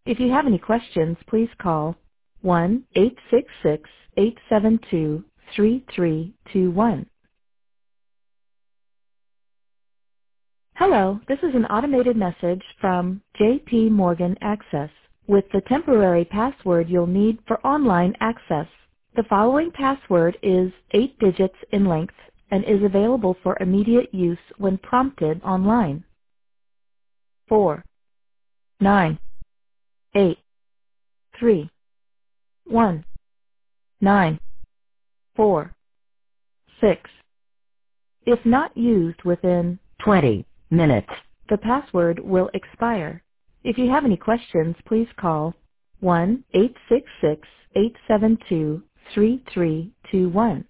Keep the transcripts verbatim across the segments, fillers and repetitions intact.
If you have any questions, please call one eight six six, eight seven two, three three two one. Hello, this is an automated message from J P Morgan Access with the temporary password you'll need for online access. The following password is eight digits in length and is available for immediate use when prompted online. four nine eight three one nine four six. If not used within twenty minutes, the password will expire. If you have any questions, please call one eight six six, eight seven two, three three two one.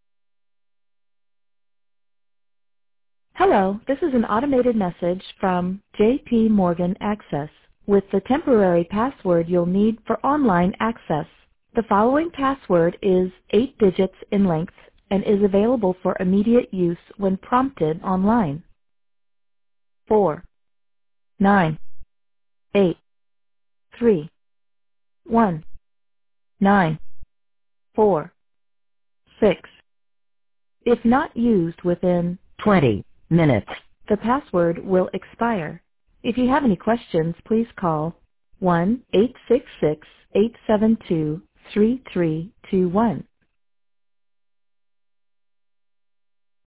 Hello, this is an automated message from J P Morgan Access with the temporary password you'll need for online access. The following password is eight digits in length and is available for immediate use when prompted online. four nine eight three one nine four six. If not used within twenty minutes, the password will expire. If you have any questions, please call one eight six six, eight seven two, three three two one.